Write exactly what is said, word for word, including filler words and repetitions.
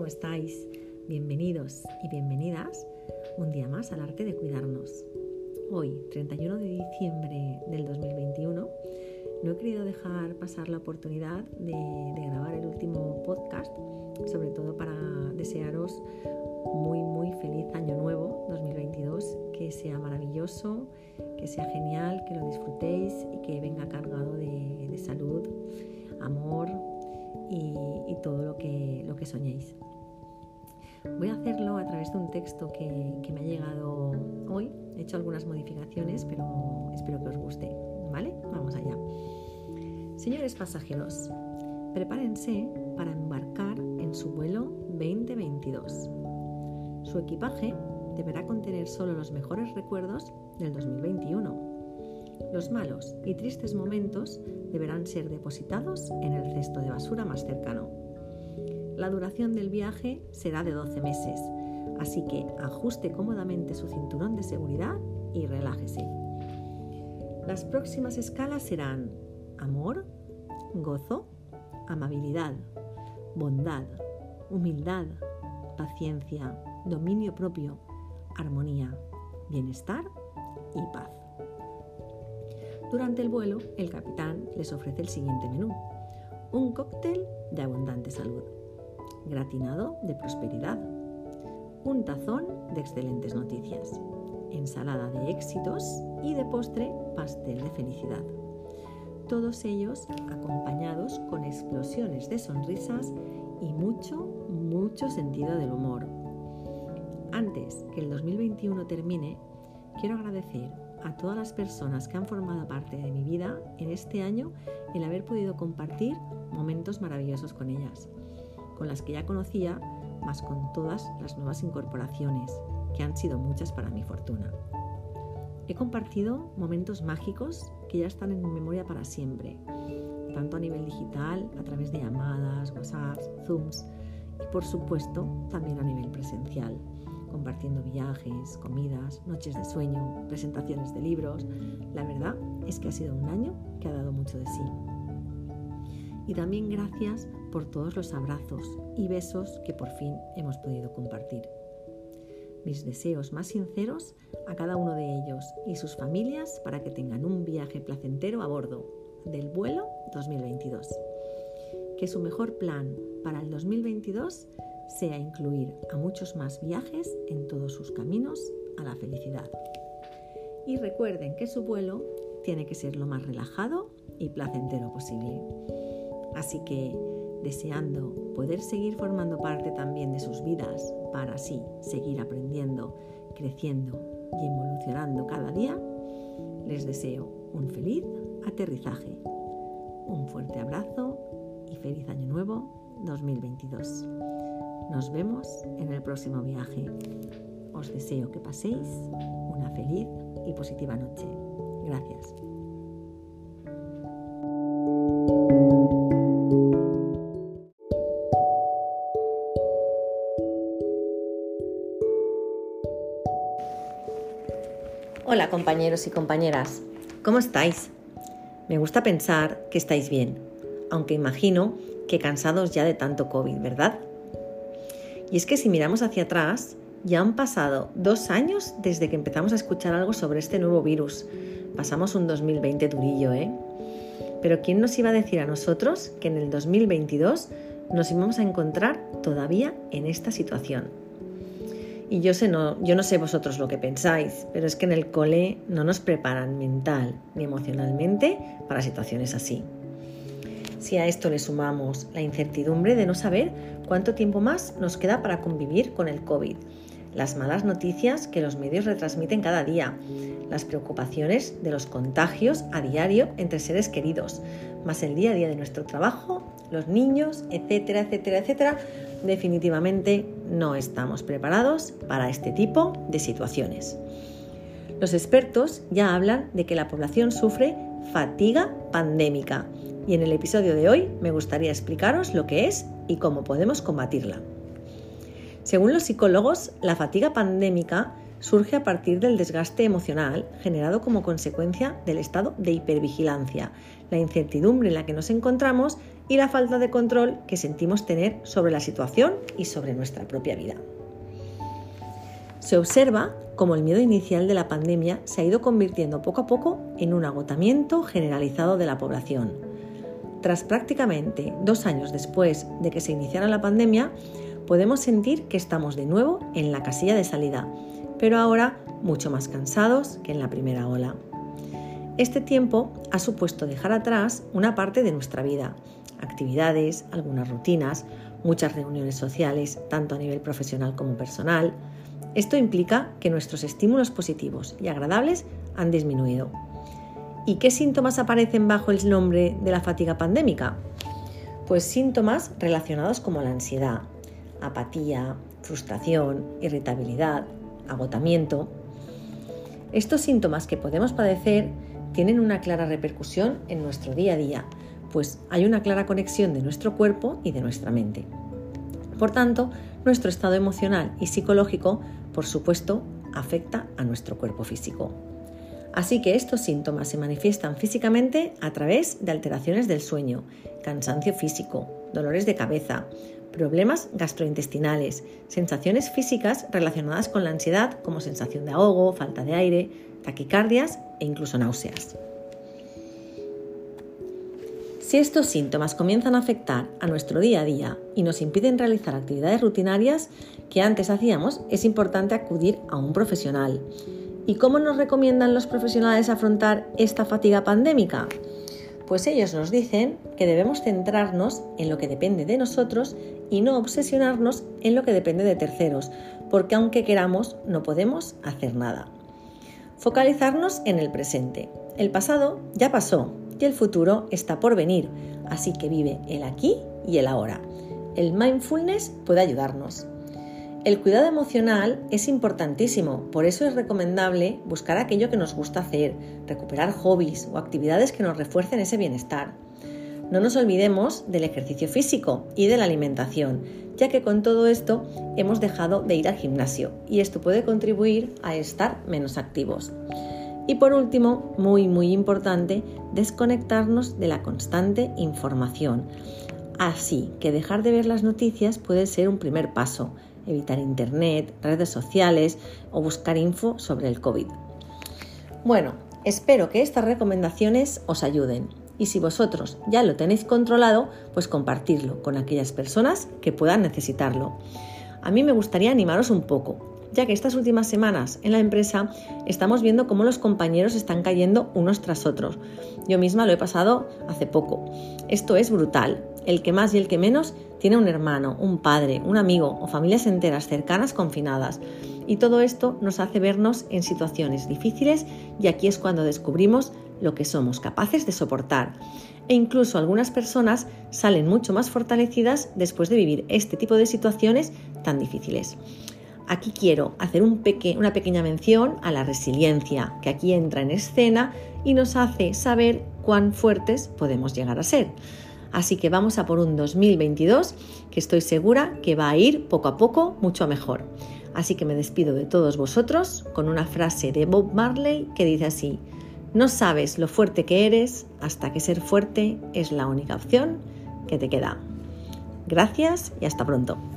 ¿cómo estáis? Bienvenidos y bienvenidas un día más al arte de cuidarnos. Hoy, treinta y uno de diciembre del dos mil veintiuno, no he querido dejar pasar la oportunidad de, de grabar el último podcast, sobre todo para desearos muy muy feliz año nuevo dos mil veintidós, que sea maravilloso, que sea genial, que lo disfrutéis y que venga cargado de, de salud, amor y, y todo lo que, lo que soñéis. Voy a hacerlo a través de un texto que, que me ha llegado hoy. He hecho algunas modificaciones, pero espero que os guste, ¿vale? Vamos allá. Señores pasajeros, prepárense para embarcar en su vuelo veinte veintidós. Su equipaje deberá contener solo los mejores recuerdos del dos mil veintiuno. Los malos y tristes momentos deberán ser depositados en el cesto de basura más cercano. La duración del viaje será de doce meses, así que ajuste cómodamente su cinturón de seguridad y relájese. Las próximas escalas serán amor, gozo, amabilidad, bondad, humildad, paciencia, dominio propio, armonía, bienestar y paz. Durante el vuelo, el capitán les ofrece el siguiente menú: un cóctel de abundante salud, gratinado de prosperidad, un tazón de excelentes noticias, ensalada de éxitos y de postre pastel de felicidad. Todos ellos acompañados con explosiones de sonrisas y mucho, mucho sentido del humor. Antes que el dos mil veintiuno termine, quiero agradecer a todas las personas que han formado parte de mi vida en este año el haber podido compartir momentos maravillosos con ellas, con las que ya conocía, más con todas las nuevas incorporaciones, que han sido muchas para mi fortuna. He compartido momentos mágicos que ya están en mi memoria para siempre, tanto a nivel digital, a través de llamadas, WhatsApps, Zooms y por supuesto también a nivel presencial, compartiendo viajes, comidas, noches de sueño, presentaciones de libros. La verdad es que ha sido un año que ha dado mucho de sí. Y también gracias por todos los abrazos y besos que por fin hemos podido compartir. Mis deseos más sinceros a cada uno de ellos y sus familias para que tengan un viaje placentero a bordo del vuelo dos mil veintidós. Que su mejor plan para el dos mil veintidós sea incluir a muchos más viajes en todos sus caminos a la felicidad. Y recuerden que su vuelo tiene que ser lo más relajado y placentero posible. Así que, deseando poder seguir formando parte también de sus vidas para así seguir aprendiendo, creciendo y evolucionando cada día, les deseo un feliz aterrizaje, un fuerte abrazo y feliz año nuevo dos mil veintidós. Nos vemos en el próximo viaje. Os deseo que paséis una feliz y positiva noche. Gracias. Hola compañeros y compañeras, ¿cómo estáis? Me gusta pensar que estáis bien, aunque imagino que cansados ya de tanto COVID, ¿verdad? Y es que si miramos hacia atrás, ya han pasado dos años desde que empezamos a escuchar algo sobre este nuevo virus. Pasamos un dos mil veinte durillo, ¿eh? Pero ¿quién nos iba a decir a nosotros que en el dos mil veintidós nos íbamos a encontrar todavía en esta situación? Y yo, sé, no, yo no sé vosotros lo que pensáis, pero es que en el cole no nos preparan mental ni emocionalmente para situaciones así. Si a esto le sumamos la incertidumbre de no saber cuánto tiempo más nos queda para convivir con el COVID, las malas noticias que los medios retransmiten cada día, las preocupaciones de los contagios a diario entre seres queridos, más el día a día de nuestro trabajo, los niños, etcétera, etcétera, etcétera, definitivamente no estamos preparados para este tipo de situaciones. Los expertos ya hablan de que la población sufre fatiga pandémica y en el episodio de hoy me gustaría explicaros lo que es y cómo podemos combatirla. Según los psicólogos, la fatiga pandémica surge a partir del desgaste emocional generado como consecuencia del estado de hipervigilancia, la incertidumbre en la que nos encontramos y la falta de control que sentimos tener sobre la situación y sobre nuestra propia vida. Se observa cómo el miedo inicial de la pandemia se ha ido convirtiendo poco a poco en un agotamiento generalizado de la población. Tras prácticamente dos años después de que se iniciara la pandemia, podemos sentir que estamos de nuevo en la casilla de salida, pero ahora mucho más cansados que en la primera ola. Este tiempo ha supuesto dejar atrás una parte de nuestra vida, actividades, algunas rutinas, muchas reuniones sociales, tanto a nivel profesional como personal. Esto implica que nuestros estímulos positivos y agradables han disminuido. ¿Y qué síntomas aparecen bajo el nombre de la fatiga pandémica? Pues síntomas relacionados como la ansiedad, apatía, frustración, irritabilidad, agotamiento. Estos síntomas que podemos padecer tienen una clara repercusión en nuestro día a día, pues hay una clara conexión de nuestro cuerpo y de nuestra mente. Por tanto, nuestro estado emocional y psicológico, por supuesto, afecta a nuestro cuerpo físico. Así que estos síntomas se manifiestan físicamente a través de alteraciones del sueño, cansancio físico, dolores de cabeza, problemas gastrointestinales, sensaciones físicas relacionadas con la ansiedad como sensación de ahogo, falta de aire, taquicardias e incluso náuseas. Si estos síntomas comienzan a afectar a nuestro día a día y nos impiden realizar actividades rutinarias que antes hacíamos, es importante acudir a un profesional. ¿Y cómo nos recomiendan los profesionales afrontar esta fatiga pandémica? Pues ellos nos dicen que debemos centrarnos en lo que depende de nosotros y no obsesionarnos en lo que depende de terceros, porque aunque queramos, no podemos hacer nada. Focalizarnos en el presente. El pasado ya pasó y el futuro está por venir, así que vive el aquí y el ahora. El mindfulness puede ayudarnos. El cuidado emocional es importantísimo, por eso es recomendable buscar aquello que nos gusta hacer, recuperar hobbies o actividades que nos refuercen ese bienestar. No nos olvidemos del ejercicio físico y de la alimentación, ya que con todo esto hemos dejado de ir al gimnasio y esto puede contribuir a estar menos activos. Y por último, muy muy importante, desconectarnos de la constante información. Así que dejar de ver las noticias puede ser un primer paso. Evitar internet, redes sociales o buscar info sobre el COVID. Bueno, espero que estas recomendaciones os ayuden y si vosotros ya lo tenéis controlado, pues compartirlo con aquellas personas que puedan necesitarlo. A mí me gustaría animaros un poco, ya que estas últimas semanas en la empresa estamos viendo cómo los compañeros están cayendo unos tras otros. Yo misma lo he pasado hace poco. Esto es brutal. El que más y el que menos tiene un hermano, un padre, un amigo o familias enteras cercanas confinadas. Y todo esto nos hace vernos en situaciones difíciles y aquí es cuando descubrimos lo que somos capaces de soportar. E incluso algunas personas salen mucho más fortalecidas después de vivir este tipo de situaciones tan difíciles. Aquí quiero hacer un peque- una pequeña mención a la resiliencia, que aquí entra en escena y nos hace saber cuán fuertes podemos llegar a ser. Así que vamos a por un dos mil veintidós que estoy segura que va a ir poco a poco mucho mejor. Así que me despido de todos vosotros con una frase de Bob Marley que dice así: no sabes lo fuerte que eres hasta que ser fuerte es la única opción que te queda. Gracias y hasta pronto.